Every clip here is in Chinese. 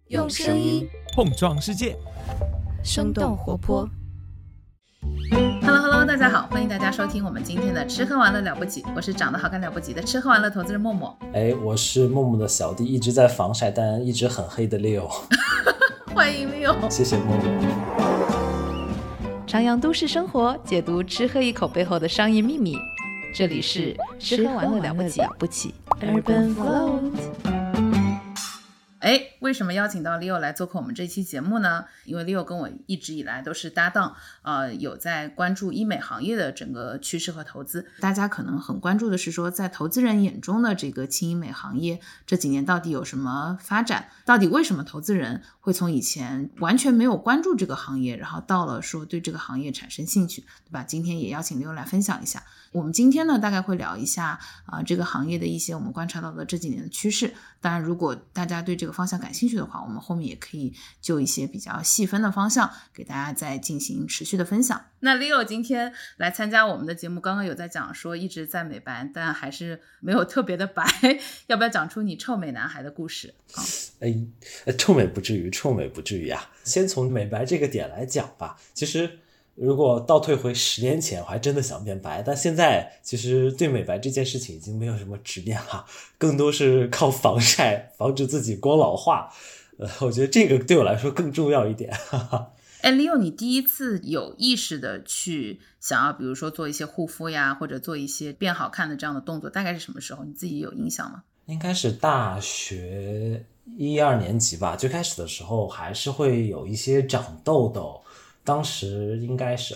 用声音碰撞世界， 生动活泼。 Hello， 大家好，欢迎大家收听我们今天的吃喝玩乐了不起，我是长得好看了不起的吃喝玩乐投资人默默。 我是默默的小弟，一直在防晒但一直很黑的 Leo。 欢迎 Leo。 谢谢默默。 徜徉都市生活，解读吃喝一口背后的商业秘密，这里是吃喝玩乐了不起 Urban Float。 为什么邀请到 Leo 来做客我们这期节目呢？因为 Leo 跟我一直以来都是搭档，有在关注医美行业的整个趋势和投资。大家可能很关注的是说，在投资人眼中的这个轻医美行业这几年到底有什么发展？到底为什么投资人会从以前完全没有关注这个行业，然后到了说对这个行业产生兴趣，对吧？今天也邀请 Leo 来分享一下。我们今天呢，大概会聊一下这个行业的一些我们观察到的这几年的趋势。当然，如果大家对这个方向感兴趣的话，我们后面也可以就一些比较细分的方向给大家再进行持续的分享。那 Leo 今天来参加我们的节目，刚刚有在讲说一直在美白，但还是没有特别的白，要不要讲出你臭美男孩的故事？ 臭美不至于啊。先从美白这个点来讲吧。其实如果倒退回10年前，我还真的想变白，但现在其实对美白这件事情已经没有什么执念了，更多是靠防晒防止自己光老化。我觉得这个对我来说更重要一点。 Leo， 你第一次有意识的去想要比如说做一些护肤呀，或者做一些变好看的这样的动作，大概是什么时候？你自己有印象吗？ 应该是大学1、2年级吧。最开始的时候还是会有一些长痘痘，当时应该是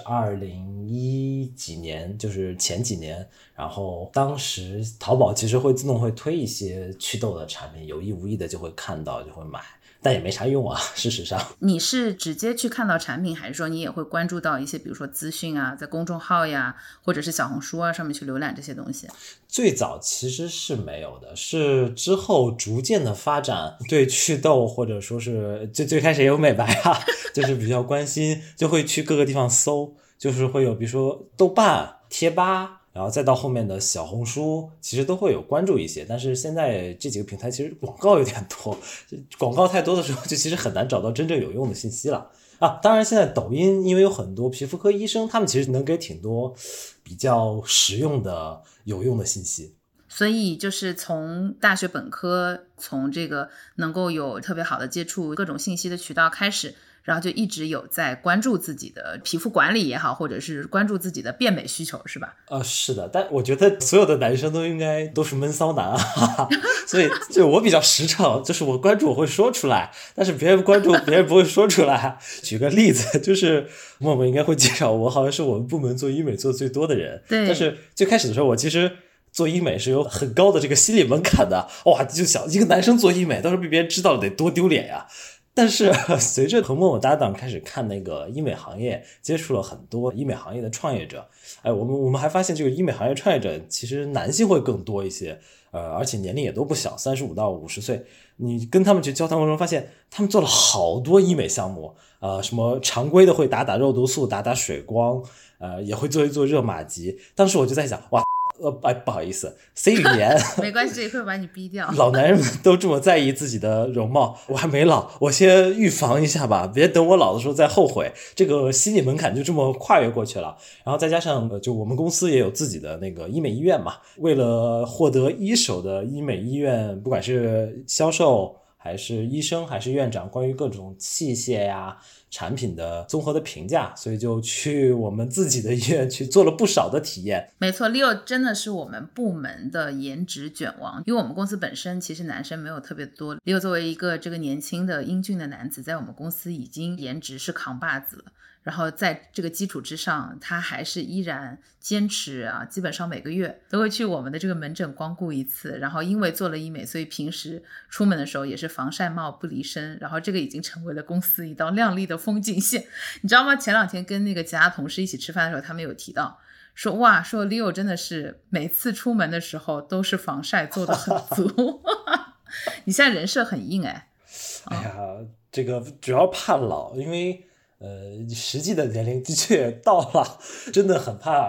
2010几年，就是前几年。然后当时淘宝其实会自动会推一些祛痘的产品，有意无意的就会看到就会买，但也没啥用啊。事实上你是直接去看到产品，还是说你也会关注到一些比如说资讯啊，在公众号呀或者是小红书啊上面去浏览这些东西？ 最早其实是没有的，是之后逐渐的发展，对祛痘或者说是最开始也有美白啊，就是比较关心，就会去各个地方搜，就是会有比如说豆瓣、贴吧，然后再到后面的小红书，其实都会有关注一些。但是现在这几个平台其实广告有点多，广告太多的时候就其实很难找到真正有用的信息了啊。当然现在抖音因为有很多皮肤科医生，他们其实能给挺多比较实用的有用的信息。 所以就是从大学本科，从这个能够有特别好的接触各种信息的渠道开始，然后就一直有在关注自己的皮肤管理也好，或者是关注自己的变美需求，是吧？ 是的，但我觉得所有的男生都应该都是闷骚男啊，所以就我比较实诚，就是我关注我会说出来，但是别人关注别人不会说出来。举个例子，就是默默应该会介绍我，好像是我们部门做医美做的最多的人。 对， 但是最开始的时候，我其实做医美是有很高的这个心理门槛的，哇，就想一个男生做医美，到时候被别人知道了得多丢脸呀。但是随着和默默搭档开始看那个医美行业，接触了很多医美行业的创业者，我们还发现这个医美行业创业者其实男性会更多一些，而且年龄也都不小，35到50岁。你跟他们去交谈过程中发现，他们做了好多医美项目，什么常规的会打打肉毒素、打打水光，也会做一做热玛吉。当时我就在想，哇，不好意思 ，C 语言没关系，这一会把你逼掉。 老男人们都这么在意自己的容貌，我还没老，我先预防一下吧，别等我老的时候再后悔。这个心理门槛就这么跨越过去了。然后再加上就我们公司也有自己的那个医美医院嘛，为了获得一手的医美医院，不管是销售还是医生还是院长关于各种器械呀产品的综合的评价，所以就去我们自己的医院去做了不少的体验。 没错， Leo 真的是我们部门的颜值卷王，因为我们公司本身其实男生没有特别多， Leo 作为一个这个年轻的英俊的男子，在我们公司已经颜值是扛把子了。然后在这个基础之上，他还是依然坚持啊，基本上每个月都会去我们的这个门诊光顾一次。然后因为做了医美，所以平时出门的时候也是防晒帽不离身。然后这个已经成为了公司一道亮丽的风景线，你知道吗？前两天跟那个其他同事一起吃饭的时候，他们有提到说，哇，说 Leo 真的是每次出门的时候都是防晒做得很足。你现在人设很硬哎呀，这个主要怕老，因为实际的年龄的确到了，真的很怕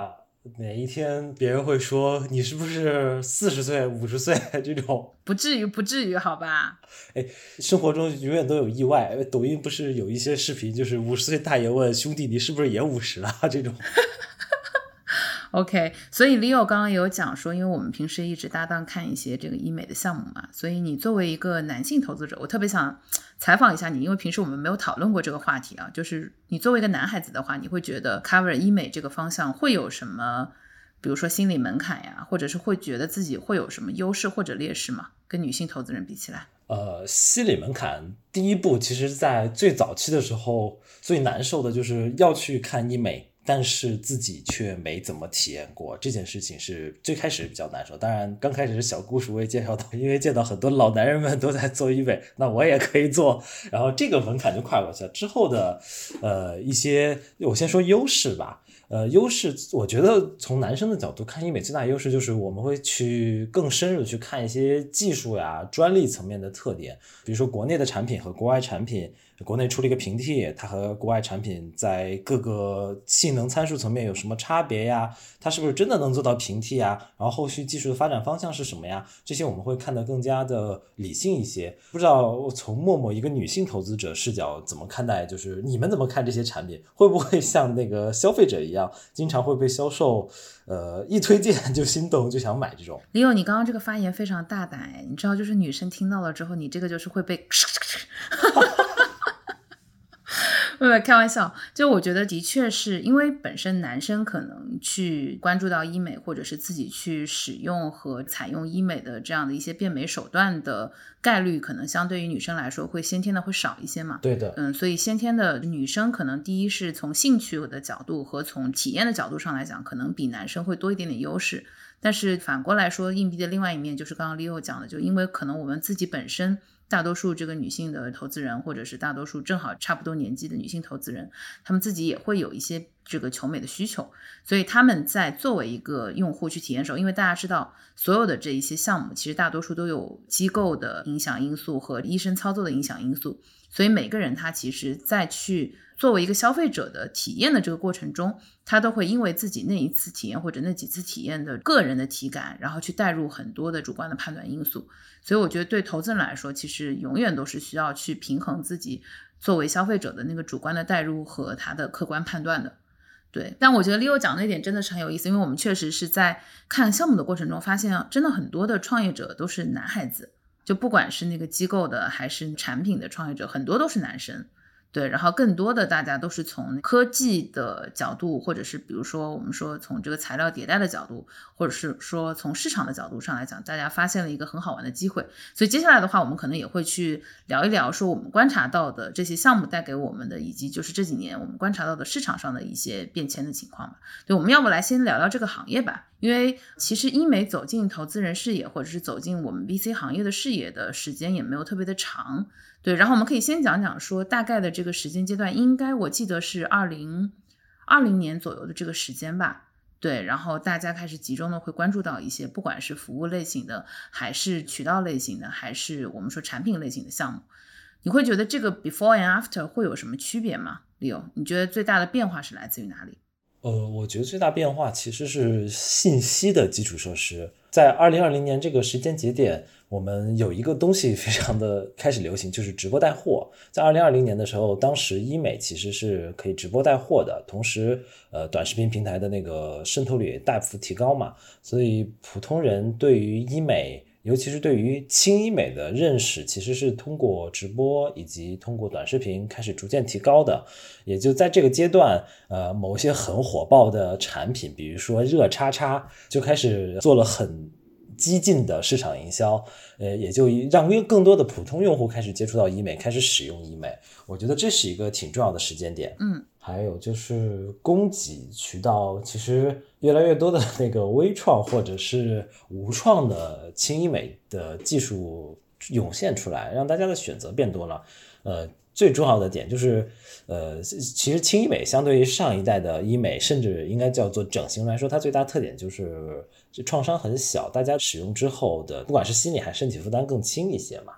哪一天别人会说你是不是40岁50岁这种。 不至于不至于好吧。 生活中永远都有意外，抖音不是有一些视频就是50岁大爷问兄弟你是不是也50了这种。 OK， 所以 Leo 刚刚有讲说，因为我们平时一直搭档看一些这个医美的项目嘛，所以你作为一个男性投资者，我特别想采访一下你，因为平时我们没有讨论过这个话题啊，就是你作为一个男孩子的话，你会觉得 cover 医美这个方向会有什么，比如说心理门槛呀，或者是会觉得自己会有什么优势或者劣势吗？跟女性投资人比起来？ 心理门槛第一步，其实在最早期的时候最难受的就是要去看医美，但是自己却没怎么体验过，这件事情是最开始比较难受。当然刚开始是小故事我也介绍到，因为见到很多老男人们都在做医美，那我也可以做，然后这个门槛就跨过去了。之后的一些，我先说优势吧。优势我觉得从男生的角度看医美最大优势就是我们会去更深入去看一些技术呀专利层面的特点，比如说国内的产品和国外产品，国内出了一个平替，它和国外产品在各个性能参数层面有什么差别呀，它是不是真的能做到平替呀，然后后续技术的发展方向是什么呀，这些我们会看得更加的理性一些。不知道从默默一个女性投资者视角怎么看待，就是你们怎么看这些产品，会不会像那个消费者一样经常会被销售一推荐就心动就想买这种。 Leo 你刚刚这个发言非常大胆，你知道就是女生听到了之后，你这个就是会被没有开玩笑，就我觉得的确是因为本身男生可能去关注到医美，或者是自己去使用和采用医美的这样的一些变美手段的概率，可能相对于女生来说会先天的会少一些嘛。 对的， 所以先天的女生可能第一是从兴趣的角度和从体验的角度上来讲，可能比男生会多一点点优势。但是反过来说，硬币的另外一面就是刚刚 Leo 讲的，就因为可能我们自己本身大多数这个女性的投资人，或者是大多数正好差不多年纪的女性投资人，她们自己也会有一些这个求美的需求，所以他们在作为一个用户去体验的时候，因为大家知道所有的这一些项目其实大多数都有机构的影响因素和医生操作的影响因素，所以每个人他其实在去作为一个消费者的体验的这个过程中，他都会因为自己那一次体验或者那几次体验的个人的体感，然后去带入很多的主观的判断因素。所以我觉得对投资人来说，其实永远都是需要去平衡自己作为消费者的那个主观的带入和他的客观判断的。对，但我觉得 Leo 讲那点真的是很有意思，因为我们确实是在看项目的过程中发现，真的很多的创业者都是男孩子，就不管是那个机构的还是产品的创业者，很多都是男生。对，然后更多的大家都是从科技的角度，或者是比如说我们说从这个材料迭代的角度，或者是说从市场的角度上来讲，大家发现了一个很好玩的机会。所以接下来的话，我们可能也会去聊一聊说我们观察到的这些项目带给我们的，以及就是这几年我们观察到的市场上的一些变迁的情况吧。对，我们要不来先聊聊这个行业吧，因为其实医美走进投资人视野，或者是走进我们 VC 行业的视野的时间也没有特别的长。对，然后我们可以先讲讲说大概的这个时间阶段，应该我记得是2020年左右的这个时间吧。对，然后大家开始集中的会关注到一些不管是服务类型的，还是渠道类型的，还是我们说产品类型的项目。你会觉得这个 before and after 会有什么区别吗 Leo？ 你觉得最大的变化是来自于哪里？ 我觉得最大变化其实是信息的基础设施。在2020年这个时间节点，我们有一个东西非常的开始流行，就是直播带货。在2020年的时候，当时医美其实是可以直播带货的，同时短视频平台的那个渗透率也大幅提高嘛，所以普通人对于医美，尤其是对于轻医美的认识，其实是通过直播以及通过短视频开始逐渐提高的。也就在这个阶段，某些很火爆的产品，比如说热叉叉，就开始做了很激进的市场营销，也就让更多的普通用户开始接触到医美，开始使用医美。我觉得这是一个挺重要的时间点。还有就是供给渠道，其实越来越多的那个微创或者是无创的轻医美的技术涌现出来，让大家的选择变多了。最重要的点就是，其实轻医美相对于上一代的医美，甚至应该叫做整形来说，它最大特点就是这创伤很小，大家使用之后的不管是心理还是身体负担更轻一些嘛。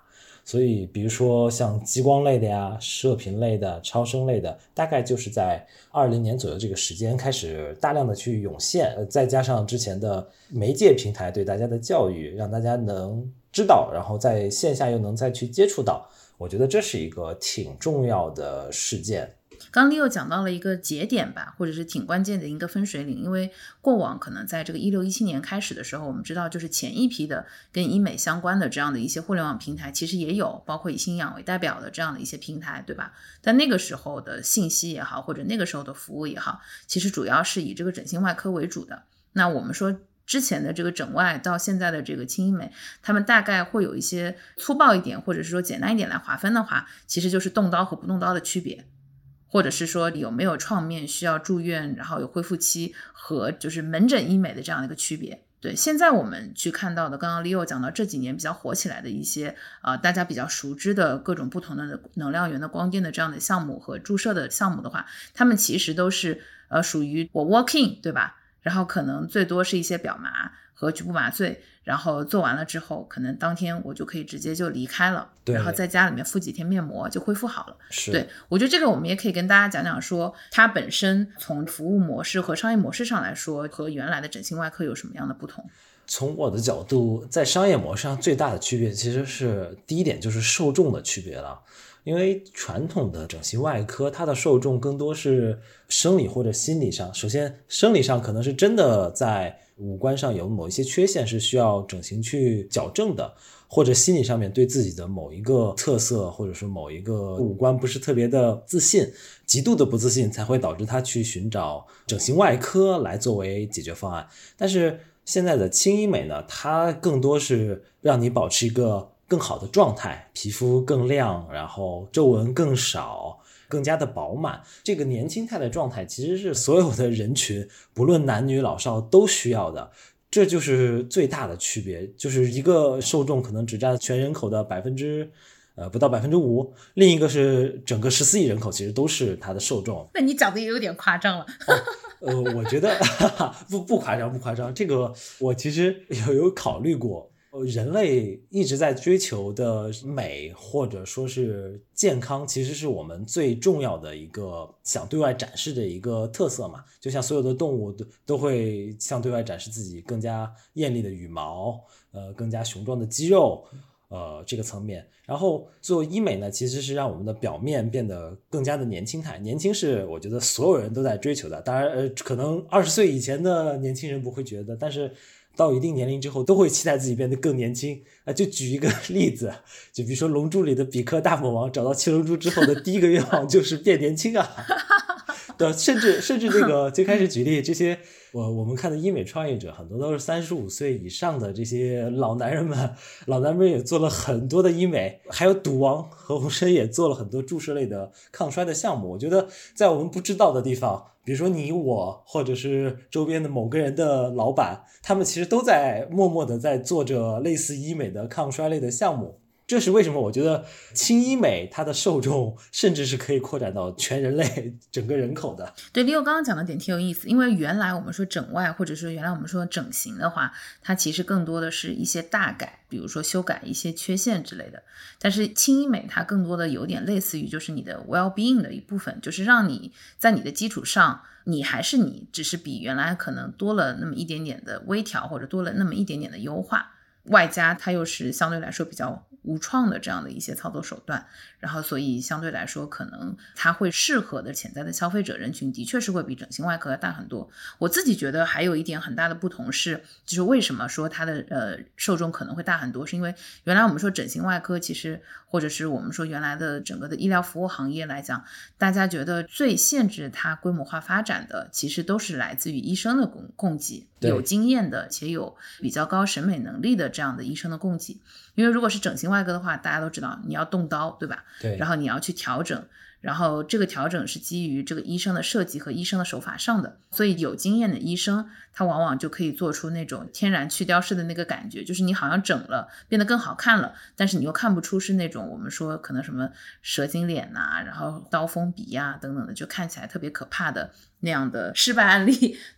所以比如说像激光类的呀、射频类的、超声类的，大概就是在20年左右这个时间开始大量的去涌现，再加上之前的媒介平台对大家的教育，让大家能知道，然后在线下又能再去接触到，我觉得这是一个挺重要的事件。 刚 Leo 讲到了一个节点吧，或者是挺关键的一个分水岭，因为过往可能在这个16、17年开始的时候，我们知道就是前一批的跟医美相关的这样的一些互联网平台其实也有，包括以新氧为代表的这样的一些平台，对吧？但那个时候的信息也好，或者那个时候的服务也好，其实主要是以这个整形外科为主的。那我们说之前的这个整外到现在的这个轻医美，他们大概会有一些粗暴一点或者是说简单一点来划分的话，其实就是动刀和不动刀的区别，或者是说有没有创面需要住院，然后有恢复期和就是门诊医美的这样的一个区别。对，现在我们去看到的，刚刚 Leo 讲到这几年比较火起来的一些大家比较熟知的各种不同的能量源的光电的这样的项目和注射的项目的话，他们其实都是属于我 walk in， 对吧？然后可能最多是一些表麻和局部麻醉，然后做完了之后可能当天我就可以直接就离开了，然后在家里面敷几天面膜就恢复好了。对，我觉得这个我们也可以跟大家讲讲说它本身从服务模式和商业模式上来说和原来的整形外科有什么样的不同。 从我的角度，在商业模式上最大的区别其实是第一点就是受众的区别了。因为传统的整形外科它的受众更多是生理或者心理上，首先生理上可能是真的在五官上有某一些缺陷是需要整形去矫正的，或者心理上面对自己的某一个特色或者说某一个五官不是特别的自信，极度的不自信才会导致他去寻找整形外科来作为解决方案。但是现在的轻医美呢，它更多是让你保持一个更好的状态，皮肤更亮，然后皱纹更少，更加的饱满。这个年轻态的状态其实是所有的人群不论男女老少都需要的，这就是最大的区别。就是一个受众可能只占全人口的不到 5%， 另一个是整个14亿人口其实都是它的受众。 那你讲的也有点夸张了。 我觉得不夸张，这个我其实有考虑过。人类一直在追求的美或者说是健康，其实是我们最重要的一个想对外展示的一个特色嘛。就像所有的动物都会向对外展示自己更加艳丽的羽毛，更加雄壮的肌肉，这个层面。然后做医美呢，其实是让我们的表面变得更加的年轻态。年轻是我觉得所有人都在追求的，当然可能20岁以前的年轻人不会觉得，但是到一定年龄之后都会期待自己变得更年轻。就举一个例子，就比如说龙珠里的比克大魔王找到七龙珠之后的第一个愿望就是变年轻啊。对，甚至这个最开始举例，这些我们看的医美创业者很多都是35岁以上的这些老男人们也做了很多的医美，还有赌王何鸿燊也做了很多注射类的抗衰的项目。我觉得在我们不知道的地方，比如说你我或者是周边的某个人的老板，他们其实都在默默的在做着类似医美的抗衰类的项目。这是为什么我觉得轻医美它的受众甚至是可以扩展到全人类整个人口的。 对，Leo 刚刚讲的点挺有意思，因为原来我们说整外或者说原来我们说整形的话，它其实更多的是一些大改，比如说修改一些缺陷之类的。但是轻医美它更多的有点类似于就是你的 well-being 的一部分，就是让你在你的基础上你还是你，只是比原来可能多了那么一点点的微调，或者多了那么一点点的优化，外加它又是相对来说比较无创的这样的一些操作手段，然后所以相对来说可能它会适合的潜在的消费者人群的确是会比整形外科要大很多。我自己觉得还有一点很大的不同是，就是为什么说它的受众可能会大很多，是因为原来我们说整形外科其实或者是我们说原来的整个的医疗服务行业来讲，大家觉得最限制它规模化发展的其实都是来自于医生的供给，有经验的且有比较高审美能力的这样的医生的供给。因为如果是整形外科的话，大家都知道你要动刀，对吧？ 对。 然后你要去调整，然后这个调整是基于这个医生的设计和医生的手法上的，所以有经验的医生他往往就可以做出那种天然去雕式的那个感觉，就是你好像整了变得更好看了，但是你又看不出是那种我们说可能什么蛇精脸啊，然后刀锋鼻啊等等的，就看起来特别可怕的那样的失败案例，对吧？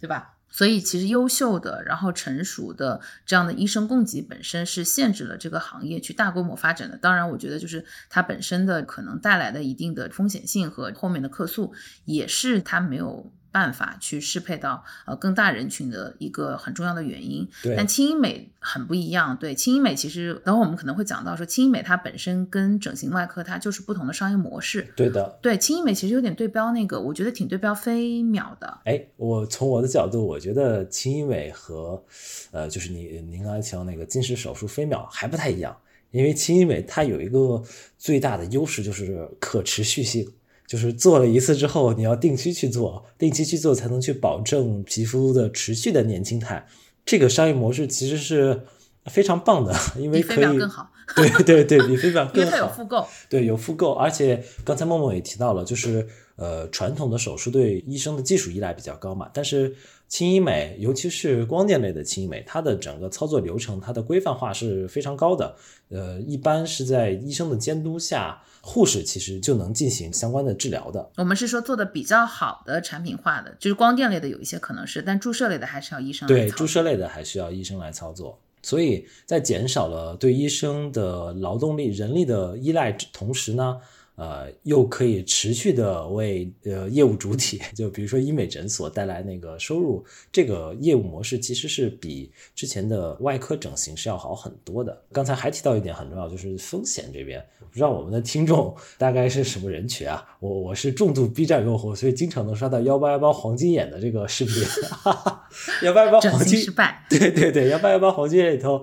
所以其实优秀的然后成熟的这样的医生供给本身是限制了这个行业去大规模发展的。当然我觉得就是它本身的可能带来的一定的风险性和后面的客诉也是它没有办法去适配到更大人群的一个很重要的原因。但轻医美很不一样，对，轻医美其实等会我们可能会讲到说轻医美它本身跟整形外科它就是不同的商业模式。 对的， 对，轻医美其实有点对标那个，我觉得挺对标飞秒的。 我从我的角度，我觉得轻医美和就是您刚才提到那个近视手术飞秒还不太一样，因为轻医美它有一个最大的优势就是可持续性。就是做了一次之后，你要定期去做才能去保证皮肤的持续的年轻态。这个商业模式其实是非常棒的，因为可以比飞秒更好。 对，比飞秒更好， 因为它有复购。 对，有复购，而且刚才梦梦也提到了，就是传统的手术对医生的技术依赖比较高嘛，但是轻医美，尤其是光电类的轻医美，它的整个操作流程，它的规范化是非常高的。一般是在医生的监督下，护士其实就能进行相关的治疗的。 我们是说做的比较好的产品化的，就是光电类的有一些可能是，但注射类的还是要医生来操作。 对，注射类的还需要医生来操作。所以在减少了对医生的劳动力、人力的依赖同时呢，又可以持续的为业务主体，就比如说医美诊所带来那个收入，这个业务模式其实是比之前的外科整形是要好很多的。刚才还提到一点很重要，就是风险这边，不知道我们的听众大概是什么人群啊？我是重度 B 站用户，所以经常能刷到1818黄金眼的这个视频。1818黄金失败， 对，1818黄金眼里头，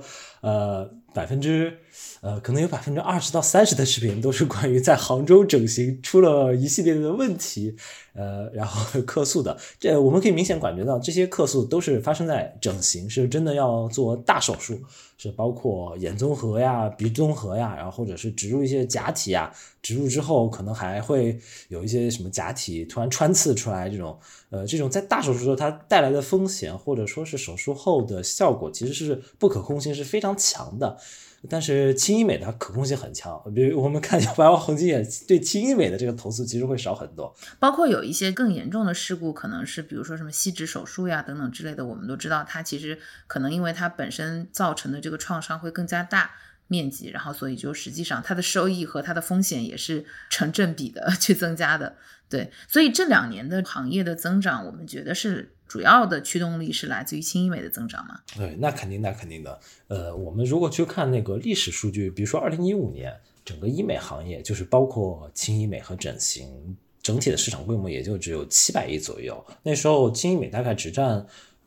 可能有20%到30%的视频都是关于在杭州整形出了一系列的问题，然后客诉的。这我们可以明显感觉到，这些客诉都是发生在整形，是真的要做大手术，是包括眼综合呀、鼻综合呀，然后或者是植入一些假体呀，植入之后可能还会有一些什么假体突然穿刺出来，这种在大手术的时候它带来的风险，或者说是手术后的效果，其实是不可控性是非常强的。但是轻医美它可控性很强，比如我们看118黄金眼对轻医美的这个投诉其实会少很多。 包括有一些更严重的事故，可能是比如说什么吸脂手术呀等等之类的，我们都知道它其实可能因为它本身造成的这个创伤会更加大面积，然后所以就实际上它的收益和它的风险也是成正比的去增加的。对，所以这2年的行业的增长，我们觉得是主要的驱动力是来自于轻医美的增长吗？ 对，那肯定的。我们如果去看那个历史数据，比如说2015年，整个医美行业就是包括轻医美和整形，整体的市场规模也就只有700亿左右。那时候轻医美大概只占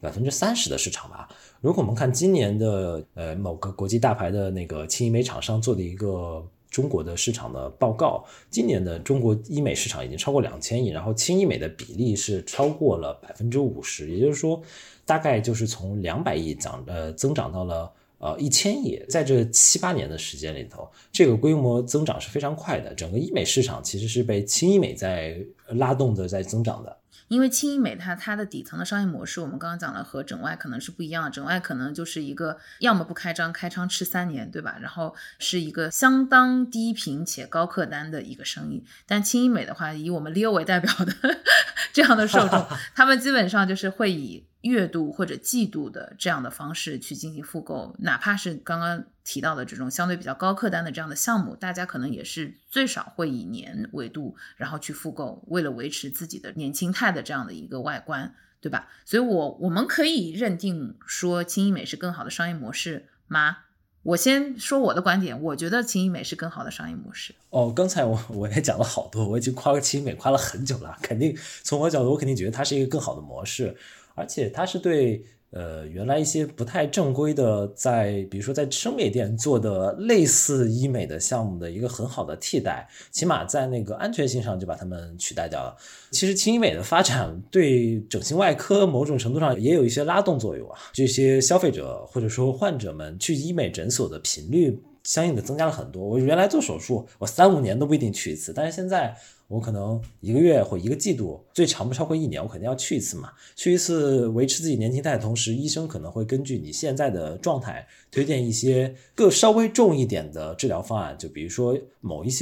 30%的市场吧。如果我们看今年的某个国际大牌的那个轻医美厂商做的一个中国的市场的报告，今年的中国医美市场已经超过2000亿，然后轻医美的比例是超过了50%，也就是说大概就是从200亿增长到了1000亿。在这7-8年的时间里头，这个规模增长是非常快的，整个医美市场其实是被轻医美在拉动的，在增长的。 因为轻医美它的底层的商业模式，我们刚刚讲了和整外可能是不一样的，整外可能就是一个要么不开张，开张吃3年，对吧？然后是一个相当低频且高客单的一个生意。但轻医美的话，以我们 Leo 为代表的这样的受众，他们基本上就是会以月度或者季度的这样的方式去进行复购，哪怕是刚刚提到的这种相对比较高客单的这样的项目，大家可能也是最少会以年为度，然后去复购，为了维持自己的年轻态的这样的一个外观，对吧？所以我们可以认定说轻医美是更好的商业模式吗？我先说我的观点，我觉得轻医美是更好的商业模式。 刚才我也讲了好多，我已经夸轻医美夸了很久了，肯定从我角度，我肯定觉得它是一个更好的模式，而且它是对原来一些不太正规的比如说在生美店做的类似医美的项目的一个很好的替代，起码在那个安全性上就把它们取代掉了。其实轻医美的发展对整形外科某种程度上也有一些拉动作用啊，这些消费者或者说患者们去医美诊所的频率相应的增加了很多。我原来做手术我3-5年都不一定去一次，但是现在我可能1个月或1个季度，最长不超过1年，我肯定要去一次嘛。去一次维持自己年轻态的同时，医生可能会根据你现在的状态推荐一些稍微重一点的治疗方案，就比如说某一些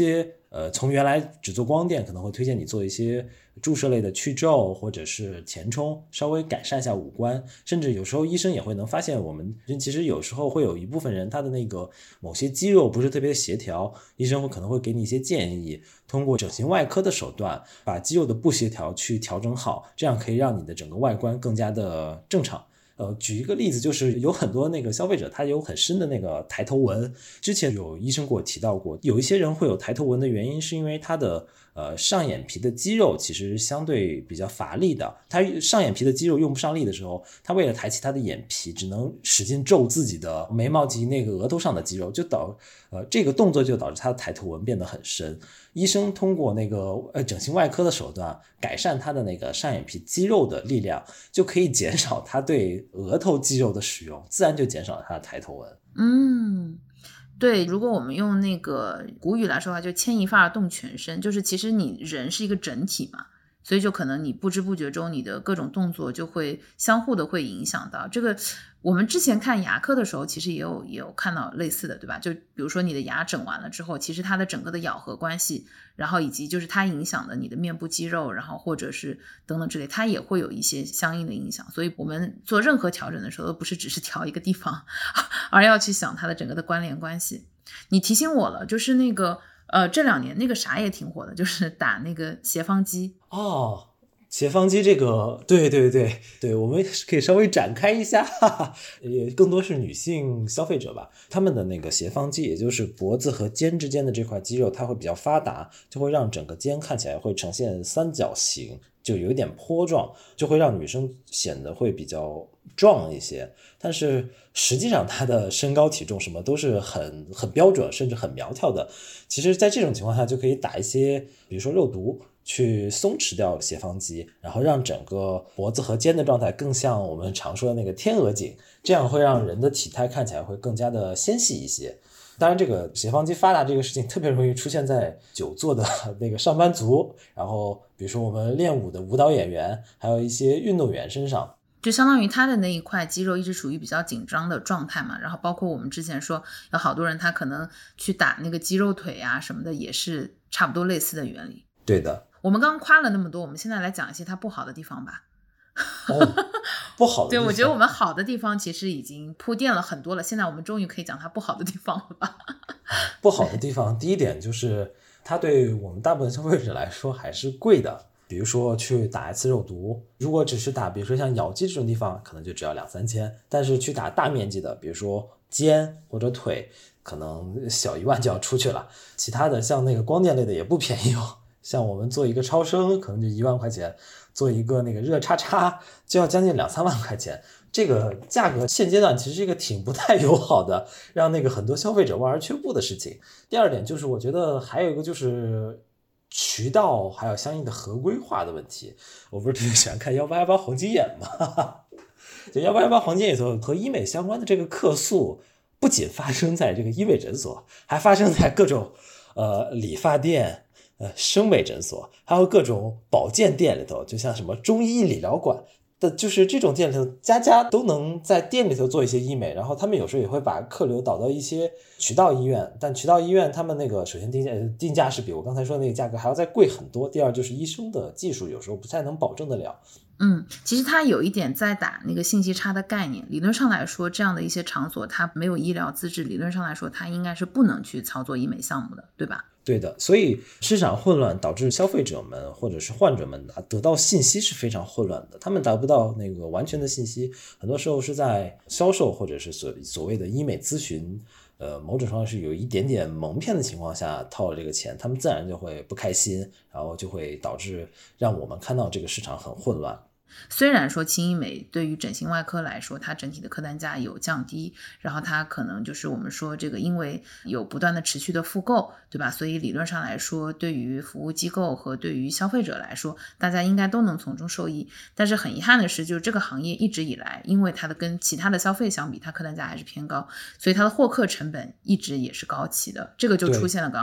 从原来只做光电，可能会推荐你做一些注射类的去皱或者是填充，稍微改善一下五官。甚至有时候医生也会能发现，我们其实有时候会有一部分人他的那个某些肌肉不是特别协调，医生可能会给你一些建议，通过整形外科的手段把肌肉的不协调去调整好，这样可以让你的整个外观更加的正常。举一个例子，就是有很多那个消费者他有很深的那个抬头纹，之前有医生给我提到过，有一些人会有抬头纹的原因是因为他的上眼皮的肌肉其实相对比较乏力的，他上眼皮的肌肉用不上力的时候，他为了抬起他的眼皮只能使劲皱自己的眉毛及那个额头上的肌肉，就这个动作就导致他的抬头纹变得很深。医生通过那个整形外科的手段改善他的那个上眼皮肌肉的力量，就可以减少他对额头肌肉的使用，自然就减少了他的抬头纹。 对，如果我们用那个古语来说的话，就牵一发而动全身，就是其实你人是一个整体嘛，所以就可能你不知不觉中你的各种动作就会相互的会影响到这个。我们之前看牙科的时候其实也有看到类似的，对吧？就比如说你的牙整完了之后，其实它的整个的咬合关系，然后以及就是它影响的你的面部肌肉，然后或者是等等之类，它也会有一些相应的影响。所以我们做任何调整的时候都不是只是调一个地方，而要去想它的整个的关联关系。你提醒我了，就是那个这2年那个啥也挺火的，就是打那个斜方肌。 斜方肌这个，对，我们可以稍微展开一下，也更多是女性消费者吧，她们的那个斜方肌，也就是脖子和肩之间的这块肌肉，它会比较发达，就会让整个肩看起来会呈现三角形，就有一点坡状，就会让女生显得会比较壮一些。但是实际上她的身高体重什么都是很标准，甚至很苗条的。其实在这种情况下就可以打一些比如说肉毒去松弛掉斜方肌，然后让整个脖子和肩的状态更像我们常说的那个天鹅颈，这样会让人的体态看起来会更加的纤细一些。当然这个斜方肌发达这个事情特别容易出现在久坐的那个上班族，然后比如说我们练舞的舞蹈演员，还有一些运动员身上， 就相当于他的那一块肌肉一直处于比较紧张的状态嘛，然后包括我们之前说有好多人他可能去打那个肌肉腿啊什么的，也是差不多类似的原理。 对的。 我们刚刚夸了那么多，我们现在来讲一些它不好的地方吧。 不好的地方， 对，我觉得我们好的地方其实已经铺垫了很多了，现在我们终于可以讲它不好的地方了吧。 不好的地方，第一点就是它对我们大部分消费者来说还是贵的。比如说去打一次肉毒，如果只是打比如说像咬肌这种地方可能就只要2-3千，但是去打大面积的比如说肩或者腿可能小1万就要出去了。其他的像那个光电类的也不便宜哦，像我们做一个超声可能就1万块钱，做一个那个热叉叉就要将近2-3万块钱，这个价格现阶段其实是一个挺不太友好的，让那个很多消费者望而却步的事情。第二点就是我觉得还有一个就是渠道还有相应的合规化的问题。我不是特别喜欢看1818黄金眼吗？就1818黄金眼里头和医美相关的这个客诉不仅发生在这个医美诊所，还发生在各种理发店、生美诊所，还有各种保健店里头，就像什么中医理疗馆的，就是这种店里头家家都能在店里头做一些医美，然后他们有时候也会把客流导到一些渠道医院，但渠道医院他们那个首先定价是比我刚才说的那个价格还要再贵很多，第二就是医生的技术有时候不太能保证得了。 其实它有一点在打那个信息差的概念，理论上来说这样的一些场所它没有医疗资质，理论上来说它应该是不能去操作医美项目的，对吧？ 对的，所以市场混乱导致消费者们或者是患者们得到信息是非常混乱的，他们得不到那个完全的信息，很多时候是在销售或者是所谓的医美咨询某种程度是有一点点蒙骗的情况下套了这个钱，他们自然就会不开心，然后就会导致让我们看到这个市场很混乱。 虽然说轻医美对于整形外科来说它整体的客单价有降低，然后它可能就是我们说这个因为有不断的持续的复购，对吧？所以理论上来说对于服务机构和对于消费者来说大家应该都能从中受益，但是很遗憾的是就是这个行业一直以来因为它的跟其他的消费相比它客单价还是偏高，所以它的获客成本一直也是高企的，这个就出现了刚刚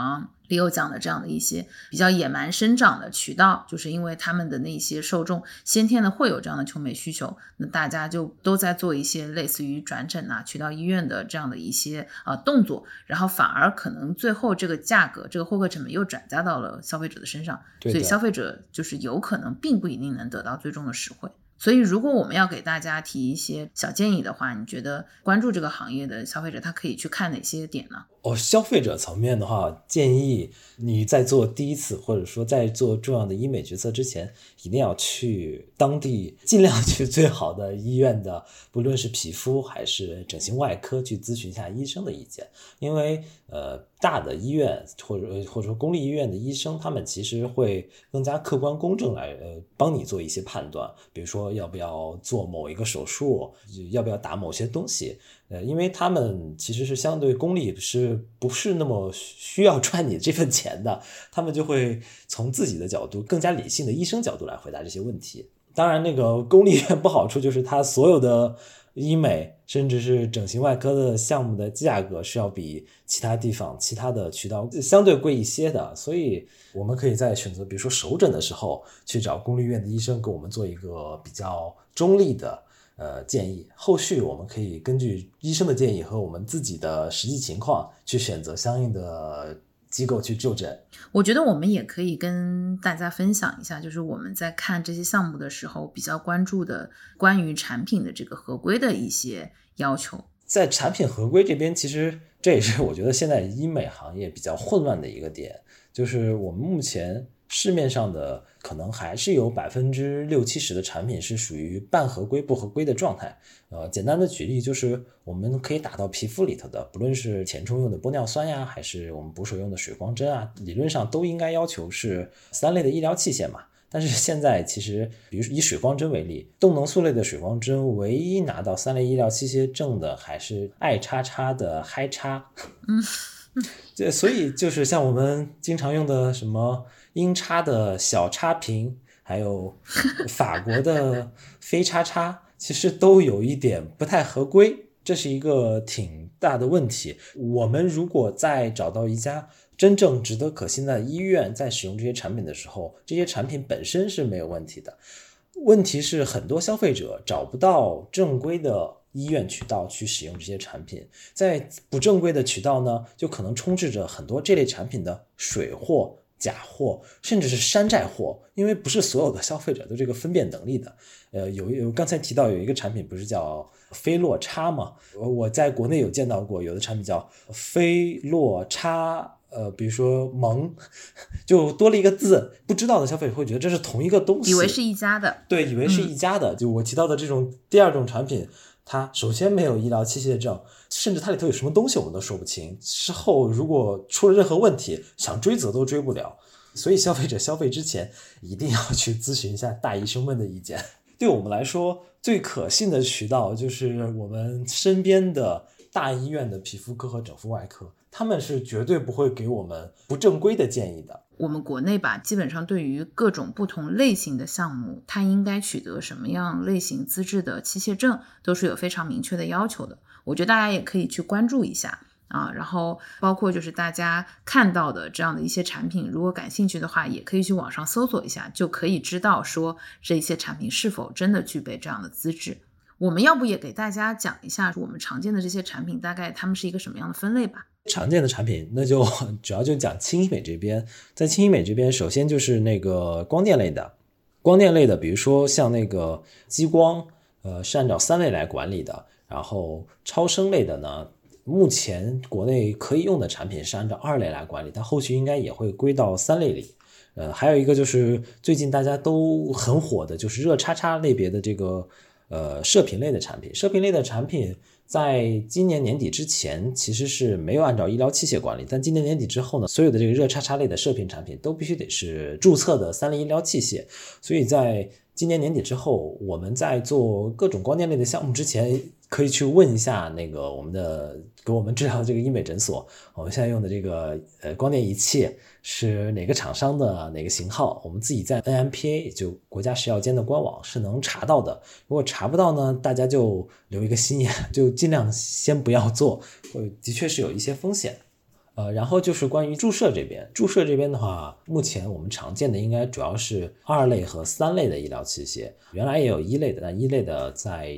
Leo 讲的这样的一些比较野蛮生长的渠道，就是因为他们的那些受众先天的会有这样的求美需求，那大家就都在做一些类似于转诊啊、渠道医院的这样的一些动作，然后反而可能最后这个价格、这个获客成本又转嫁到了消费者的身上，所以消费者就是有可能并不一定能得到最终的实惠。所以如果我们要给大家提一些小建议的话，你觉得关注这个行业的消费者他可以去看哪些点呢？ 消费者层面的话，建议你在做第一次或者说在做重要的医美决策之前，一定要去当地，尽量去最好的医院的，不论是皮肤还是整形外科去咨询一下医生的意见。因为大的医院或者说公立医院的医生，他们其实会更加客观公正来帮你做一些判断，比如说要不要做某一个手术，要不要打某些东西。因为他们其实是相对公立不是那么需要赚你这份钱的，他们就会从自己的角度更加理性的医生角度来回答这些问题。当然那个公立医院不好处就是它所有的医美甚至是整形外科的项目的价格是要比其他地方其他的渠道相对贵一些的，所以我们可以在选择比如说首诊的时候去找公立医院的医生给我们做一个比较中立的建议，后续我们可以根据医生的建议和我们自己的实际情况去选择相应的机构去就诊。 我觉得我们也可以跟大家分享一下，就是我们在看这些项目的时候比较关注的关于产品的这个合规的一些要求。 在产品合规这边，其实这也是我觉得现在医美行业比较混乱的一个点，就是我们目前市面上的可能还是有60-70%的产品是属于半合规不合规的状态。简单的举例就是我们可以打到皮肤里头的，不论是填充用的玻尿酸呀，还是我们补水用的水光针啊，理论上都应该要求是3类的医疗器械嘛。但是现在其实比如以水光针为例，动能素类的水光针唯一拿到3类医疗器械证的还是爱叉叉的嗨叉。所以就是像我们经常用的什么英叉的小叉屏，还有法国的飞叉叉，其实都有一点不太合规，这是一个挺大的问题。我们如果再找到一家真正值得可信赖的医院，在使用这些产品的时候，这些产品本身是没有问题的。问题是很多消费者找不到正规的医院渠道去使用这些产品，在不正规的渠道呢，就可能充斥着很多这类产品的水货、假货，甚至是山寨货，因为不是所有的消费者都这个分辨能力的。刚才提到有一个产品不是叫飞洛叉吗？我在国内有见到过，有的产品叫飞洛叉。比如说萌，就多了一个字，不知道的消费者会觉得这是同一个东西， 以为是一家的。 对，以为是一家的。就我提到的这种第二种产品，它首先没有医疗器械证，甚至它里头有什么东西我们都说不清，之后如果出了任何问题，想追责都追不了。所以消费者消费之前一定要去咨询一下大医生们的意见。对我们来说最可信的渠道就是我们身边的大医院的皮肤科和整复外科，他们是绝对不会给我们不正规的建议的。 我们国内吧，基本上对于各种不同类型的项目，它应该取得什么样类型资质的器械证，都是有非常明确的要求的。我觉得大家也可以去关注一下啊，然后包括就是大家看到的这样的一些产品，如果感兴趣的话，也可以去网上搜索一下，就可以知道说这些产品是否真的具备这样的资质。我们要不也给大家讲一下我们常见的这些产品大概它们是一个什么样的分类吧。 常见的产品那就主要就讲轻医美这边。在轻医美这边，首先就是那个光电类的，比如说像那个激光是按照3类来管理的，然后超声类的呢，目前国内可以用的产品是按照2类来管理，但后续应该也会归到3类里。还有一个就是最近大家都很火的就是热叉叉类别的这个射频类的产品。射频类的产品在今年年底之前其实是没有按照医疗器械管理，但今年年底之后呢，所有的这个热叉叉类的射频产品都必须得是注册的3类医疗器械。所以在今年年底之后，我们在做各种光电类的项目之前，可以去问一下那个给我们治疗的这个医美诊所，我们现在用的这个光电仪器是哪个厂商的哪个型号，我们自己在 NMPA 就国家食药监的官网是能查到的。如果查不到呢，大家就留一个心眼，就尽量先不要做，的确是有一些风险。 然后就是关于注射这边，注射这边的话，目前我们常见的应该主要是2类和3类的医疗器械，原来也有1类的，但1类的在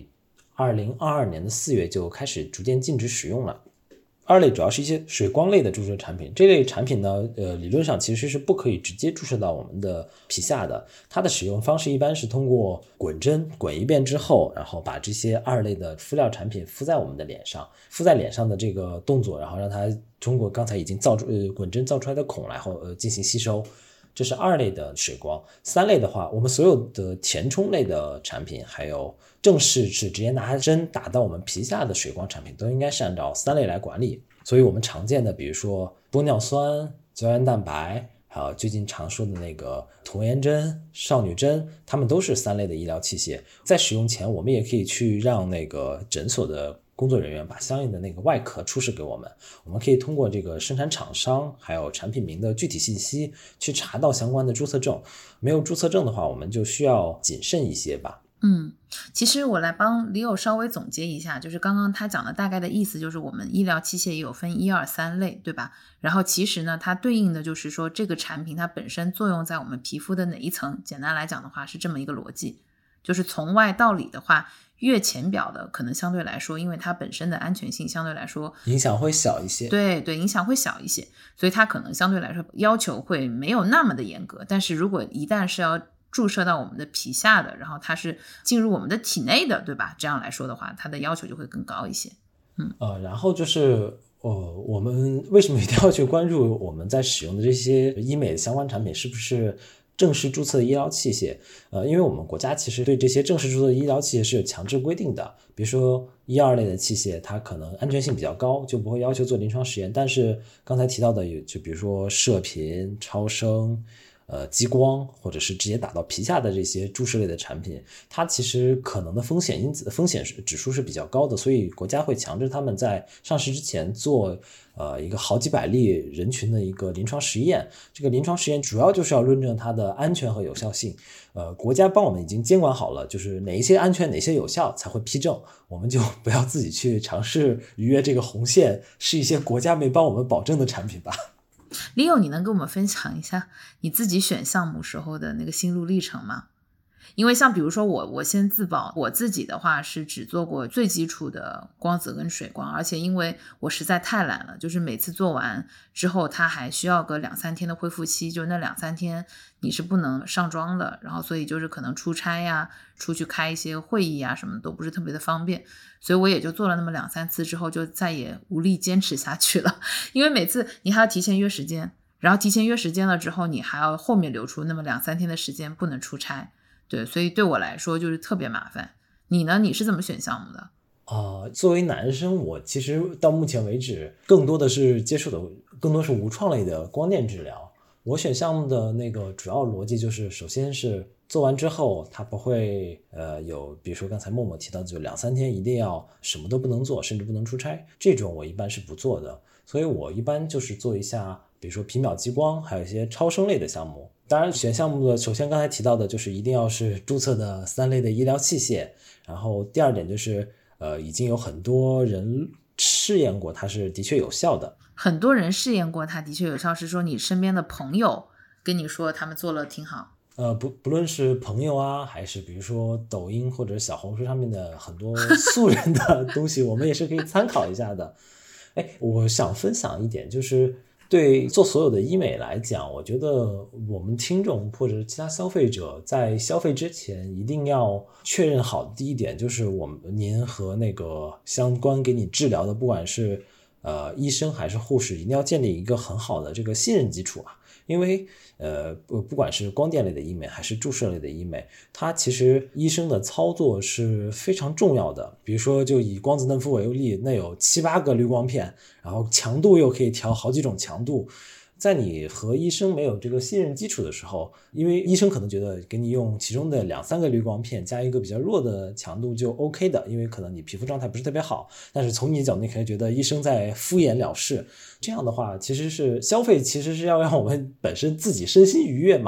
2022年的4月就开始逐渐禁止使用了。2类主要是一些水光类的注射产品，这类产品呢，理论上其实是不可以直接注射到我们的皮下的，它的使用方式一般是通过滚针滚一遍之后，然后把这些2类的敷料产品敷在我们的脸上，敷在脸上的这个动作，然后让它通过刚才已经滚针造出来的孔，然后进行吸收。这是2类的水光。3类的话，我们所有的填充类的产品，还有正式是直接拿针打到我们皮下的水光产品，都应该是按照3类来管理。所以我们常见的比如说玻尿酸、胶原蛋白，还有最近常说的那个童颜针、少女针，它们都是3类的医疗器械。在使用前，我们也可以去让那个诊所的工作人员把相应的那个外壳出示给我们，我们可以通过这个生产厂商还有产品名的具体信息去查到相关的注册证。没有注册证的话，我们就需要谨慎一些吧。 其实我来帮李友稍微总结一下，就是刚刚他讲的大概的意思，就是我们医疗器械也有分1、2、3类，对吧？然后其实呢，它对应的就是说这个产品它本身作用在我们皮肤的哪一层，简单来讲的话是这么一个逻辑，就是从外到里的话，越浅表的可能相对来说，因为它本身的安全性相对来说影响会小一些， 对，影响会小一些，所以它可能相对来说要求会没有那么的严格。但是如果一旦是要注射到我们的皮下的，然后它是进入我们的体内的，对吧？这样来说的话，它的要求就会更高一些。 然后就是我们为什么一定要去关注我们在使用的这些医美的相关产品是不是正式注册的医疗器械？因为我们国家其实对这些正式注册的医疗器械是有强制规定的，比如说1、2类的器械，它可能安全性比较高，就不会要求做临床实验。但是刚才提到的有，就比如说射频、超声、激光，或者是直接打到皮下的这些注射类的产品，它其实可能的风险指数是比较高的，所以国家会强制他们在上市之前做一个好几百例人群的一个临床实验。这个临床实验主要就是要论证它的安全和有效性。国家帮我们已经监管好了，就是哪一些安全哪些有效才会批证，我们就不要自己去尝试逾越这个红线，是一些国家没帮我们保证的产品吧。 李友，你能跟我们分享一下你自己选项目时候的那个心路历程吗？因为像比如说我先自曝，我自己的话是只做过最基础的光子跟水光，而且因为我实在太懒了，就是每次做完之后它还需要个2、3天的恢复期，就那2、3天你是不能上妆的，然后所以就是可能出差呀、出去开一些会议啊什么都不是特别的方便，所以我也就做了那么2、3次之后就再也无力坚持下去了。因为每次你还要提前约时间，然后提前约时间了之后你还要后面留出那么2、3天的时间不能出差，对，所以对我来说就是特别麻烦。你呢？你是怎么选项目的？ 作为男生，我其实到目前为止更多的是接触的更多是无创类的光电治疗。我选项目的那个主要逻辑就是，首先是做完之后它不会有比如说刚才默默提到的就2、3天一定要什么都不能做，甚至不能出差，这种我一般是不做的。所以我一般就是做一下比如说皮秒激光，还有一些超声类的项目。当然选项目的首先刚才提到的就是一定要是注册的3类的医疗器械，然后第二点就是已经有很多人试验过它是的确有效的。 很多人试验过它的确有效，是说你身边的朋友跟你说他们做了挺好？ 不论是朋友啊，还是比如说抖音或者小红书上面的很多素人的东西，我们也是可以参考一下的。我想分享一点，就是对做所有的医美来讲，我觉得我们听众或者其他消费者在消费之前一定要确认好的第一点，就是您和那个相关给你治疗的不管是医生还是护士，一定要建立一个很好的这个信任基础啊。因为不管是光电类的医美还是注射类的医美，它其实医生的操作是非常重要的。比如说就以光子嫩肤为例，那有7、8个滤光片，然后强度又可以调好几种强度。在你和医生没有这个信任基础的时候，因为医生可能觉得给你用其中的2、3个滤光片加一个比较弱的强度就 OK 的，因为可能你皮肤状态不是特别好，但是从你的角度你可能觉得医生在敷衍了事。这样的话其实是消费，其实是要让我们本身自己身心愉悦嘛，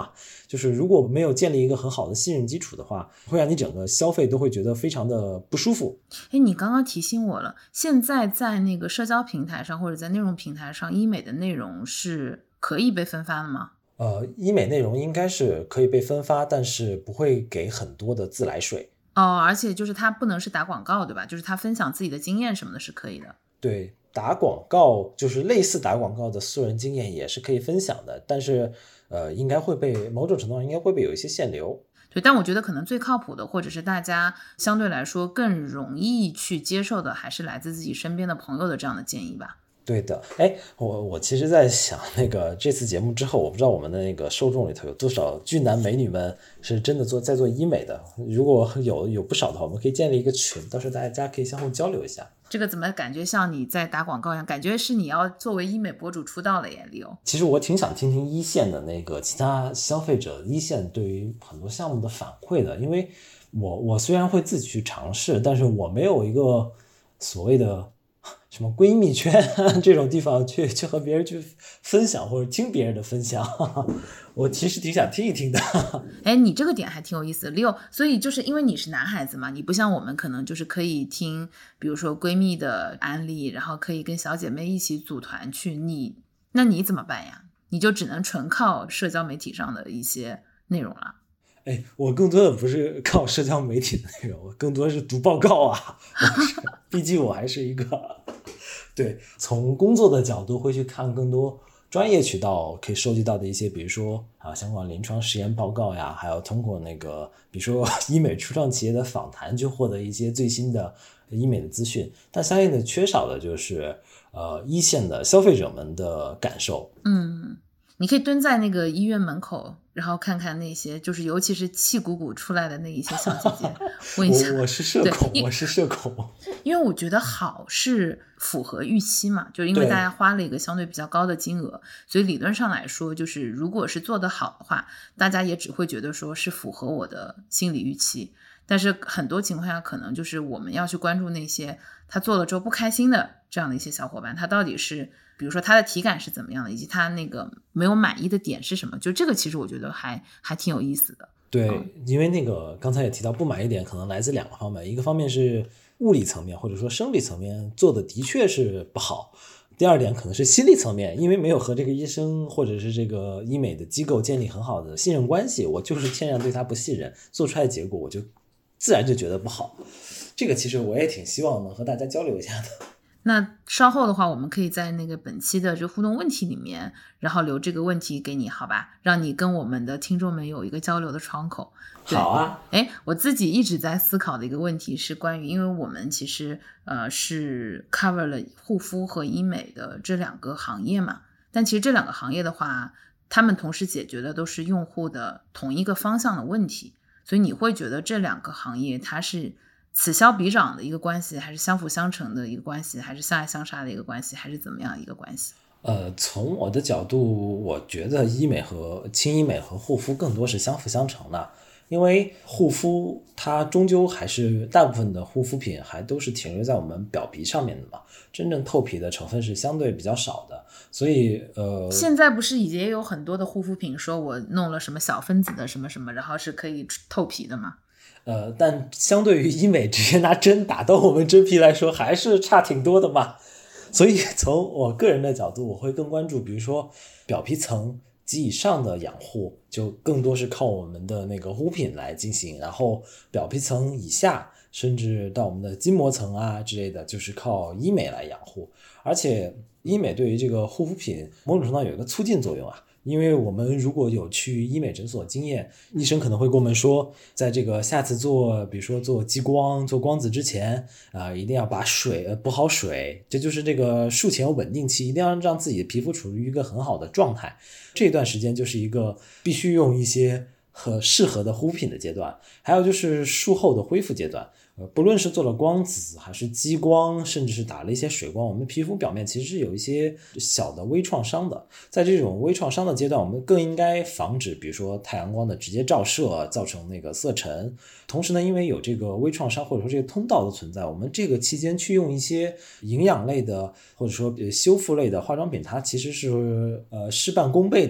就是如果没有建立一个很好的信任基础的话，会让你整个消费都会觉得非常的不舒服。 你刚刚提醒我了，现在在那个社交平台上或者在内容平台上，医美的内容是可以被分发的吗？ 医美内容应该是可以被分发，但是不会给很多的自来水。 而且就是它不能是打广告，对吧？就是他分享自己的经验什么的是可以的。 对，打广告就是类似打广告的素人经验也是可以分享的，但是应该会被某种程度上应该会被有一些限流。 对，但我觉得可能最靠谱的，或者是大家相对来说更容易去接受的，还是来自自己身边的朋友的这样的建议吧。 对的，我其实在想，那个这次节目之后，我不知道我们的那个受众里头有多少俊男美女们是真的在做医美的。如果有不少的话，我们可以建立一个群，到时候大家可以相互交流一下。 这个怎么感觉像你在打广告一样？感觉是你要作为医美博主出道了耶，Leo。 其实我挺想听听一线的那个其他消费者，一线对于很多项目的反馈的，因为我虽然会自己去尝试，但是我没有一个所谓的什么闺蜜圈这种地方去和别人去分享或者听别人的分享，我其实挺想听一听的。 你这个点还挺有意思的，Leo。所以就是因为你是男孩子嘛，你不像我们可能就是可以听比如说闺蜜的案例，然后可以跟小姐妹一起组团去，那你怎么办呀？你就只能纯靠社交媒体上的一些内容了。 我更多的不是靠社交媒体的内容，我更多是读报告啊。毕竟我还是一个对，从工作的角度会去看更多专业渠道可以收集到的一些，比如说相关临床实验报告呀，还有通过那个比如说医美初创企业的访谈，就获得一些最新的医美的资讯。但相应的缺少的就是一线的消费者们的感受。 你可以蹲在那个医院门口，然后看看那些就是尤其是气鼓鼓出来的那一些小姐姐，问一下。 我是社恐，我是社恐。 因为我觉得好是符合预期嘛，就是因为大家花了一个相对比较高的金额，所以理论上来说，就是如果是做得好的话，大家也只会觉得说是符合我的心理预期。但是很多情况下，可能就是我们要去关注那些他做了之后不开心的这样的一些小伙伴，他到底是比如说他的体感是怎么样的，以及他那个没有满意的点是什么，就这个其实我觉得还挺有意思的。 对，因为那个刚才也提到不满意点可能来自两个方面，一个方面是物理层面或者说生理层面做的的确是不好，第二点可能是心理层面，因为没有和这个医生或者是这个医美的机构建立很好的信任关系，我就是天然对他不信任，做出来的结果我就自然就觉得不好。这个其实我也挺希望能和大家交流一下的。 那稍后的话，我们可以在那个本期的这互动问题里面，然后留这个问题给你，好吧？让你跟我们的听众们有一个交流的窗口。 好啊。 我自己一直在思考的一个问题是关于，因为我们其实是 cover 了护肤和医美的这两个行业嘛，但其实这两个行业的话，他们同时解决的都是用户的同一个方向的问题，所以你会觉得这两个行业它是此消彼长的一个关系，还是相辅相成的一个关系，还是相爱相杀的一个关系，还是怎么样一个关系？ 从我的角度，我觉得医美和轻医美和护肤更多是相辅相成的，因为护肤它终究还是大部分的护肤品还都是停留在我们表皮上面的嘛，真正透皮的成分是相对比较少的，所以现在不是也有很多的护肤品说我弄了什么小分子的什么什么，然后是可以透皮的吗？ 但相对于医美直接拿针打到我们真皮来说，还是差挺多的嘛。所以从我个人的角度，我会更关注比如说表皮层及以上的养护，就更多是靠我们的那个护肤品来进行，然后表皮层以下甚至到我们的筋膜层啊之类的，就是靠医美来养护。而且医美对于这个护肤品某种程度上有一个促进作用啊，因为我们如果有去医美诊所经验，医生可能会跟我们说，在这个下次比如说做激光做光子之前一定要把水补好水，这就是这个术前稳定期，一定要让自己的皮肤处于一个很好的状态，这段时间就是一个必须用一些和适合的护肤品的阶段。还有就是术后的恢复阶段，不论是做了光子还是激光，甚至是打了一些水光，我们皮肤表面其实是有一些小的微创伤的。在这种微创伤的阶段，我们更应该防止比如说太阳光的直接照射造成那个色沉。同时呢，因为有这个微创伤或者说这个通道的存在，我们这个期间去用一些营养类的或者说修复类的化妆品，它其实是事半功倍的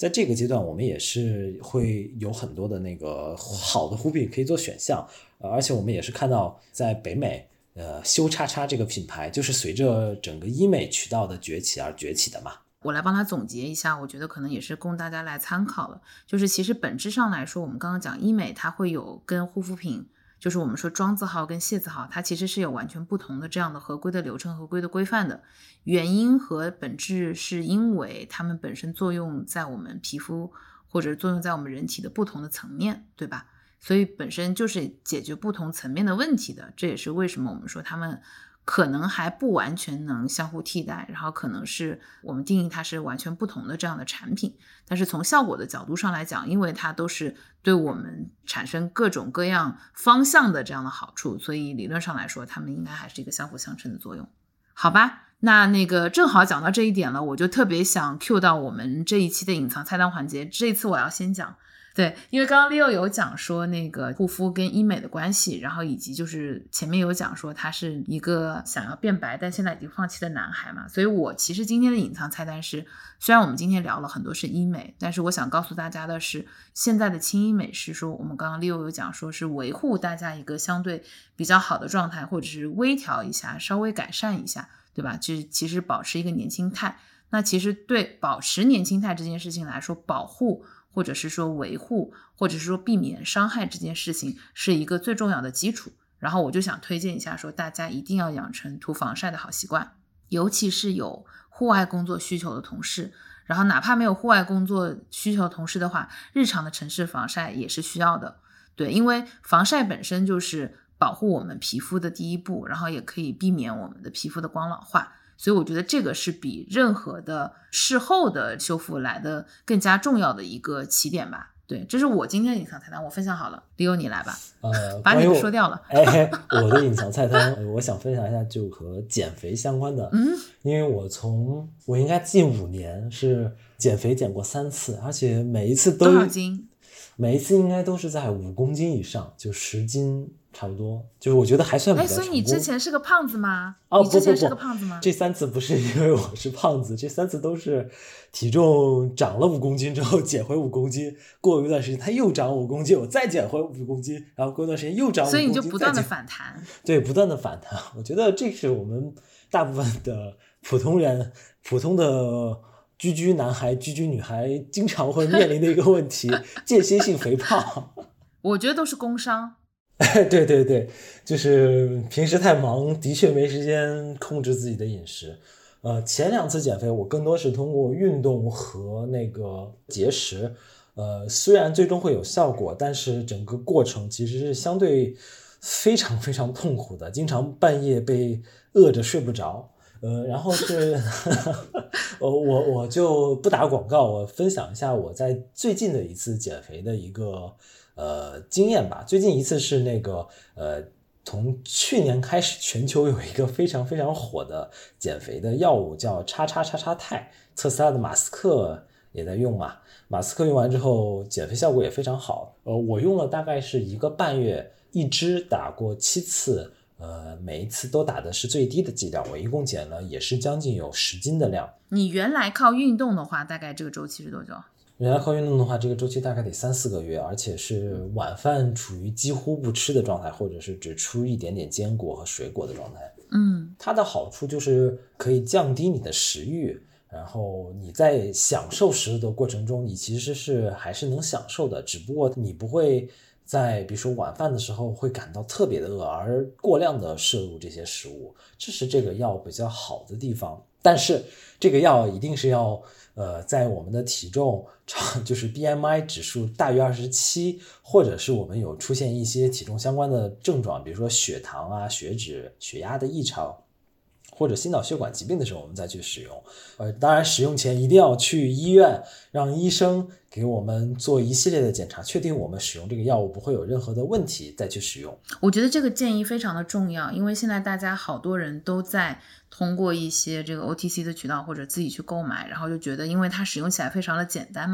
在这个阶段我们也是会有很多的那个好的护肤品可以做选项，而且我们也是看到在北美修叉叉这个品牌就是随着整个医美渠道的崛起而崛起的嘛。 我来帮他总结一下，我觉得可能也是供大家来参考了。就是其实本质上来说，我们刚刚讲医美它会有跟护肤品，就是我们说庄字号跟谢字号，它其实是有完全不同的这样的合规的流程、合规的规范的。原因和本质是因为它们本身作用在我们皮肤或者作用在我们人体的不同的层面，对吧？所以本身就是解决不同层面的问题的。这也是为什么我们说它们可能还不完全能相互替代，然后可能是我们定义它是完全不同的这样的产品。但是从效果的角度上来讲，因为它都是对我们产生各种各样方向的这样的好处，所以理论上来说它们应该还是一个相辅相成的作用。好吧，那个正好讲到这一点了，我就特别想 cue 到我们这一期的隐藏菜单环节。这一次我要先讲，对，因为刚刚 Leo 有讲说那个护肤跟医美的关系，然后以及就是前面有讲说他是一个想要变白但现在已经放弃的男孩嘛，所以我其实今天的隐藏菜单是，虽然我们今天聊了很多是医美，但是我想告诉大家的是，现在的轻医美是说我们刚刚 Leo 有讲说是维护大家一个相对比较好的状态，或者是微调一下，稍微改善一下，对吧？其实保持一个年轻态。那其实对保持年轻态这件事情来说，保护或者是说维护或者是说避免伤害这件事情是一个最重要的基础。然后我就想推荐一下说大家一定要养成涂防晒的好习惯，尤其是有户外工作需求的同事，然后哪怕没有户外工作需求的同事的话，日常的城市防晒也是需要的。对，因为防晒本身就是保护我们皮肤的第一步，然后也可以避免我们的皮肤的光老化，所以我觉得这个是比任何的事后的修复来的更加重要的一个起点吧。对，这是我今天的隐藏菜单，我分享好了，Leo你来吧。把你的说掉了。 我的隐藏菜单我想分享一下就和减肥相关的。因为我应该近5年是减肥减过3次，而且每一次都多少斤？ 每一次应该都是在5公斤以上，就10斤差不多，就是我觉得还算比较成功。 所以你之前是个胖子吗？ 哦， 你之前是个胖子吗？ 这3次不是因为我是胖子，这3次都是体重长了5公斤之后减回5公斤，过一段时间它又长5公斤，我再减回5公斤，然后过一段时间又长5公斤， 所以你就不断的反弹。 对，不断的反弹。我觉得这是我们大部分的普通人、普通的居居男孩、居居女孩经常会面临的一个问题，间歇性肥胖。 我觉得都是工伤。 对对对，就是平时太忙，的确没时间控制自己的饮食。前2次减肥我更多是通过运动和那个节食，虽然最终会有效果，但是整个过程其实是相对非常非常痛苦的，经常半夜被饿着睡不着。然后是我就不打广告，我分享一下我在最近的一次减肥的一个经验吧。最近一次是那个从去年开始，全球有一个非常非常火的减肥的药物叫叉叉叉叉肽，特斯拉的马斯克也在用嘛。马斯克用完之后减肥效果也非常好。我用了大概是1个半月，一支打过7次。每一次都打的是最低的剂量，我一共减了也是将近有10斤的量。 你原来靠运动的话，大概这个周期是多久？ 原来靠运动的话，这个周期大概得3-4个月，而且是晚饭处于几乎不吃的状态，或者是只吃一点点坚果和水果的状态。它的好处就是可以降低你的食欲，然后你在享受食物的过程中，你其实是还是能享受的，只不过你不会在比如说晚饭的时候会感到特别的饿，而过量的摄入这些食物，这是这个药比较好的地方。但是这个药一定是要在我们的体重就是 BMI 指数大于27，或者是我们有出现一些体重相关的症状，比如说血糖啊、血脂、血压的异常，或者心脑血管疾病的时候我们再去使用。当然使用前一定要去医院，让医生给我们做一系列的检查，确定我们使用这个药物不会有任何的问题再去使用。 我觉得这个建议非常的重要，因为现在大家好多人都在通过一些这个 OTC 的渠道或者自己去购买，然后就觉得因为它使用起来非常的简单嘛，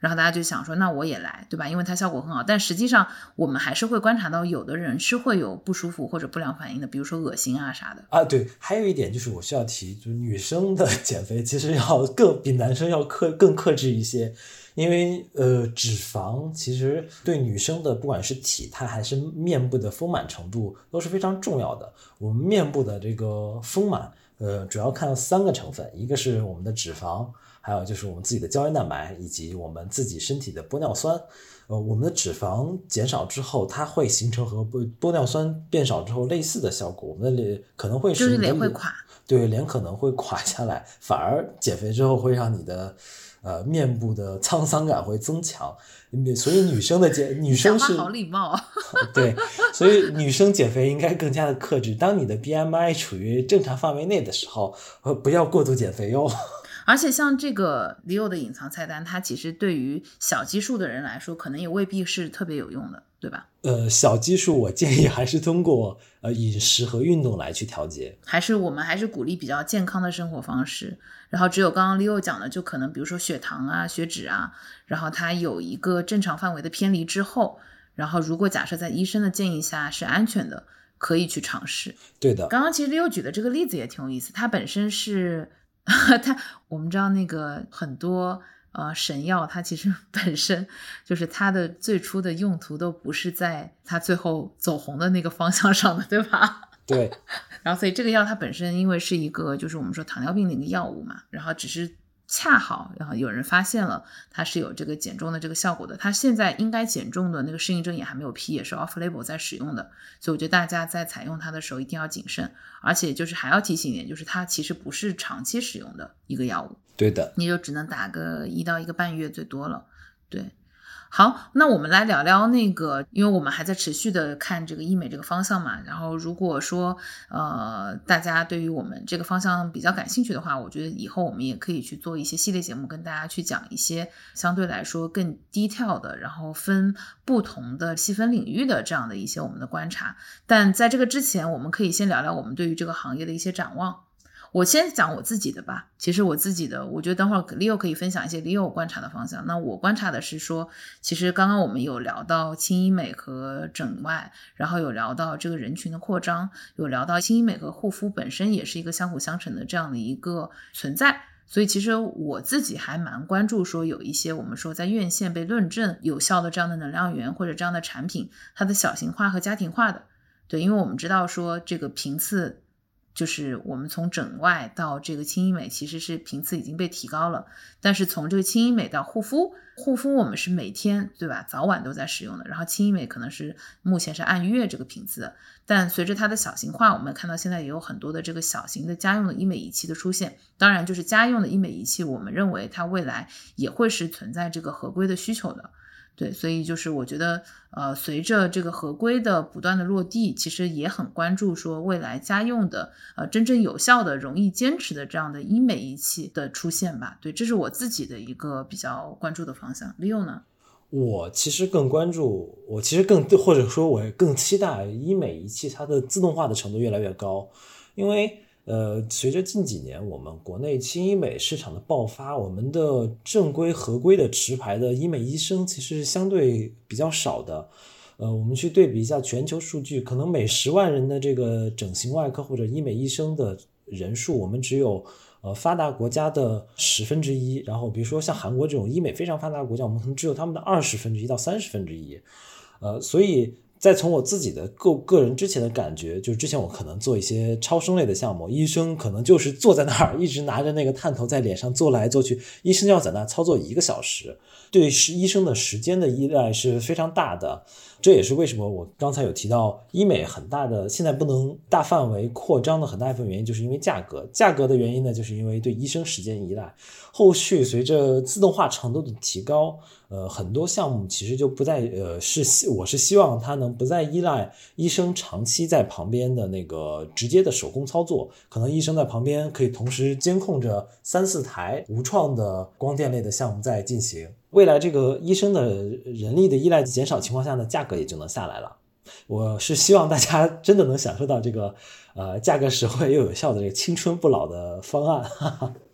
然后大家就想说那我也来，对吧？因为它效果很好。但实际上我们还是会观察到有的人是会有不舒服或者不良反应的，比如说恶心啊啥的啊。对，还有一点就是我需要提，就是女生的减肥其实要比男生要更克制一些。因为脂肪其实对女生的不管是体态还是面部的丰满程度都是非常重要的。我们面部的这个丰满主要看3个成分，一个是我们的脂肪，还有就是我们自己的胶原蛋白，以及我们自己身体的玻尿酸。我们的脂肪减少之后，它会形成和玻尿酸变少之后类似的效果，我们的脸可能会使就是脸会垮， 对，脸可能会垮下来，反而减肥之后会让你的面部的沧桑感会增强。所以女生是讲话好礼貌啊对，所以女生减肥应该更加的克制。当你的 BMI 处于正常范围内的时候，不要过度减肥哟。 而且像这个 Leo 的隐藏菜单，它其实对于小基数的人来说可能也未必是特别有用的，对吧？ 小基数我建议还是通过饮食和运动来去调节， 我们还是鼓励比较健康的生活方式。然后只有刚刚 Leo 讲的，就可能比如说血糖啊、血脂啊，然后它有一个正常范围的偏离之后，然后如果假设在医生的建议下是安全的，可以去尝试。 对的。 刚刚其实 Leo 举的这个例子也挺有意思，它本身是我们知道那个很多神药，它其实本身就是它的最初的用途都不是在它最后走红的那个方向上的，对吧？ 对。 然后所以这个药它本身因为是一个就是我们说糖尿病的一个药物嘛，然后只是恰好然后有人发现了它是有这个减重的这个效果的，它现在应该减重的那个适应症也还没有批，也是 off label 在使用的，所以我觉得大家在采用它的时候一定要谨慎。而且就是还要提醒一点，就是它其实不是长期使用的一个药物， 对的， 你就只能打个1到1个半月最多了。对，好，那我们来聊聊那个，因为我们还在持续的看这个医美这个方向嘛，然后如果说大家对于我们这个方向比较感兴趣的话，我觉得以后我们也可以去做一些系列节目，跟大家去讲一些相对来说更低调的，然后分不同的细分领域的这样的一些我们的观察。但在这个之前，我们可以先聊聊我们对于这个行业的一些展望。我先讲我自己的吧，其实我自己的，我觉得等会儿 Leo 可以分享一些 Leo 观察的方向。那我观察的是说，其实刚刚我们有聊到轻医美和整外，然后有聊到这个人群的扩张，有聊到轻医美和护肤本身也是一个相辅相成的这样的一个存在。所以其实我自己还蛮关注说有一些我们说在院线被论证有效的这样的能量源或者这样的产品，它的小型化和家庭化的。对，因为我们知道说这个频次就是我们从整外到这个轻医美其实是频次已经被提高了，但是从这个轻医美到护肤我们是每天对吧早晚都在使用的，然后轻医美可能是目前是按月这个频次的，但随着它的小型化，我们看到现在也有很多的这个小型的家用的医美仪器的出现。当然就是家用的医美仪器，我们认为它未来也会是存在这个合规的需求的。对，所以就是我觉得随着这个合规的不断的落地，其实也很关注说未来家用的真正有效的容易坚持的这样的医美仪器的出现吧。对，这是我自己的一个比较关注的方向。Leo 呢？ 我其实更关注，或者说我更期待医美仪器它的自动化的程度越来越高。因为随着近几年我们国内轻医美市场的爆发，我们的正规合规的持牌的医美医生其实是相对比较少的。我们去对比一下全球数据，可能每10万人的这个整形外科或者医美医生的人数，我们只有发达国家的1/10，然后比如说像韩国这种医美非常发达的国家，我们可能只有他们的1/20到1/30。所以再从我自己的个人之前的感觉，就是之前我可能做一些超声类的项目，医生可能就是坐在那儿一直拿着那个探头在脸上做来做去，医生要在那操作1个小时，对医生的时间的依赖是非常大的。这也是为什么我刚才有提到医美很大的现在不能大范围扩张的很大一部分原因，就是因为价格的原因呢，就是因为对医生时间依赖。后续随着自动化程度的提高，很多项目其实就不再我是希望它能不再依赖医生长期在旁边的那个直接的手工操作，可能医生在旁边可以同时监控着3-4台无创的光电类的项目在进行。未来这个医生的人力的依赖减少情况下呢，价格也就能下来了。我是希望大家真的能享受到这个价格实惠又有效的这个青春不老的方案。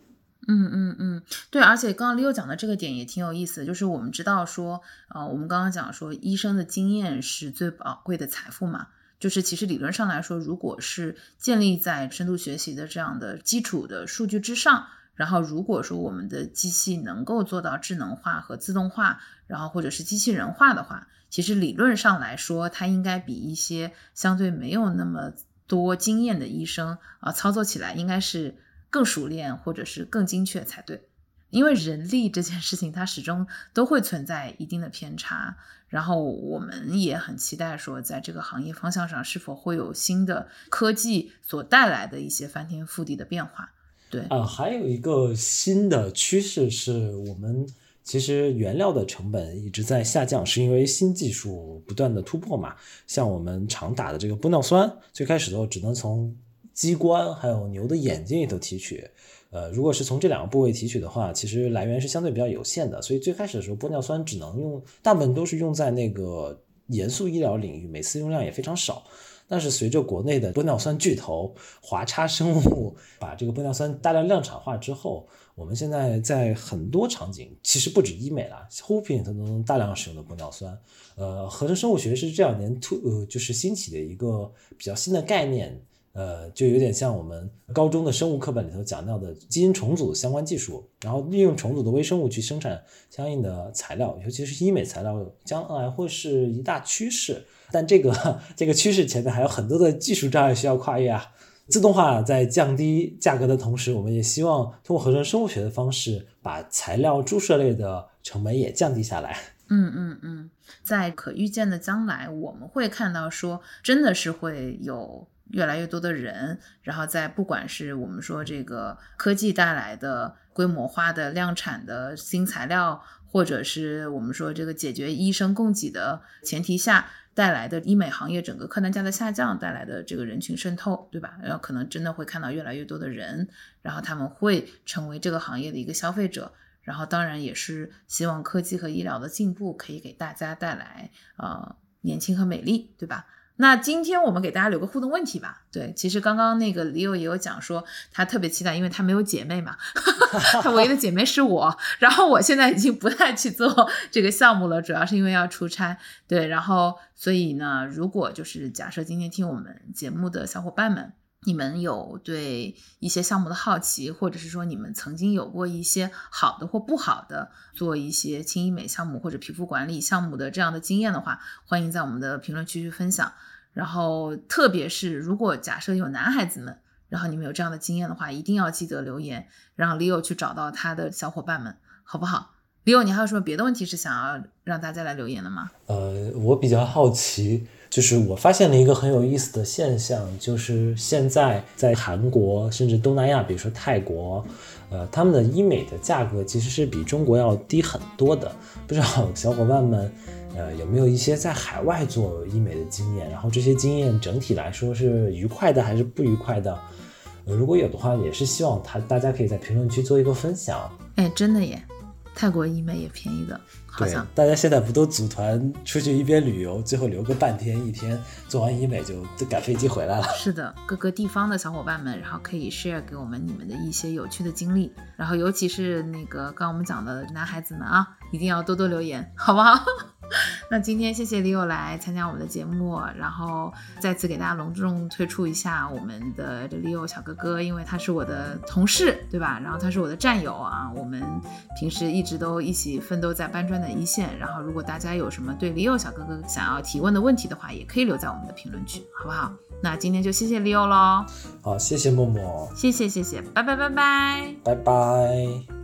对，而且刚刚 Leo 讲的这个点也挺有意思的，就是我们知道说，我们刚刚讲说医生的经验是最宝贵的财富嘛，就是其实理论上来说，如果是建立在深度学习的这样的基础的数据之上，然后如果说我们的机器能够做到智能化和自动化，然后或者是机器人化的话，其实理论上来说，它应该比一些相对没有那么多经验的医生操作起来应该是更熟练或者是更精确才对。因为人力这件事情它始终都会存在一定的偏差，然后我们也很期待说在这个行业方向上是否会有新的科技所带来的一些翻天覆地的变化。对还有一个新的趋势是我们其实原料的成本一直在下降，是因为新技术不断的突破嘛。像我们常打的这个玻尿酸，最开始的时候只能从鸡冠还有牛的眼睛里头提取，如果是从这两个部位提取的话，其实来源是相对比较有限的，所以最开始的时候玻尿酸只能用，大部分都是用在那个严肃医疗领域，每次用量也非常少。但是随着国内的玻尿酸巨头华差生物把这个玻尿酸大量量产化之后，我们现在在很多场景，其实不止医美啦，护肤品都能大量使用的玻尿酸。合成生物学是这2年就是兴起的一个比较新的概念，就有点像我们高中的生物课本里头讲到的基因重组相关技术，然后利用重组的微生物去生产相应的材料，尤其是医美材料将来会是一大趋势。但这个趋势前面还有很多的技术障碍需要跨越啊。自动化在降低价格的同时，我们也希望通过合成生物学的方式把材料注射类的成本也降低下来。 在可预见的将来，我们会看到说真的是会有越来越多的人，然后在不管是我们说这个科技带来的规模化的量产的新材料，或者是我们说这个解决医生供给的前提下带来的医美行业整个客单价的下降带来的这个人群渗透，对吧？然后可能真的会看到越来越多的人，然后他们会成为这个行业的一个消费者，然后当然也是希望科技和医疗的进步可以给大家带来年轻和美丽，对吧？那今天我们给大家留个互动问题吧。对，其实刚刚那个 Leo 也有讲说他特别期待，因为他没有姐妹嘛他唯一的姐妹是我，然后我现在已经不太去做这个项目了，主要是因为要出差。对，然后所以呢，如果就是假设今天听我们节目的小伙伴们，你们有对一些项目的好奇，或者是说你们曾经有过一些好的或不好的做一些轻医美项目或者皮肤管理项目的这样的经验的话，欢迎在我们的评论区去分享。然后特别是如果假设有男孩子们，然后你们有这样的经验的话，一定要记得留言，让 Leo 去找到他的小伙伴们，好不好？Leo，你还有什么别的问题是想要让大家来留言的吗？ 我比较好奇，就是我发现了一个很有意思的现象，就是现在在韩国甚至东南亚，比如说泰国，他们的医美的价格其实是比中国要低很多的。不知道小伙伴们有没有一些在海外做医美的经验，然后这些经验整体来说是愉快的还是不愉快的？如果有的话，也是希望大家可以在评论区做一个分享。 真的耶，泰国医美也便宜的，好像大家现在不都组团出去一边旅游，最后留个半天一天，做完医美就赶飞机回来了。 是的，各个地方的小伙伴们，然后可以 share 给我们你们的一些有趣的经历，然后尤其是那个刚刚我们讲的男孩子们啊，一定要多多留言，好不好？那今天谢谢 Leo 来参加我们的节目，然后再次给大家隆重推出一下我们的 Leo 小哥哥，因为他是我的同事，对吧？然后他是我的战友啊，我们平时一直都一起奋斗在搬砖的一线。然后如果大家有什么对 Leo 小哥哥想要提问的问题的话，也可以留在我们的评论区，好不好？那今天就谢谢 Leo 咯。 好，谢谢默默， 谢谢，拜拜拜拜拜拜。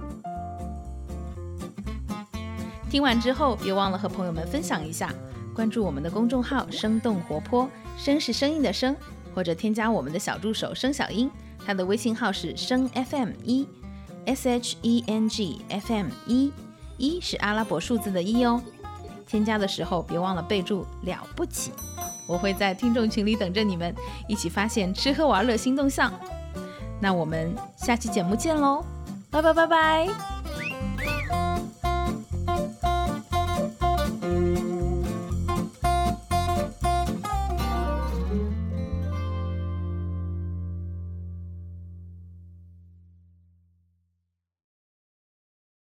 听完之后别忘了和朋友们分享一下，关注我们的公众号生动活泼，声是声音的声，或者添加我们的小助手生小英，他的微信号是生 FM1 SHENG FM1， 1是阿拉伯数字的1哦。添加的时候别忘了备注了不起，我会在听众群里等着你们，一起发现吃喝玩乐新动向。那我们下期节目见咯，拜拜拜拜。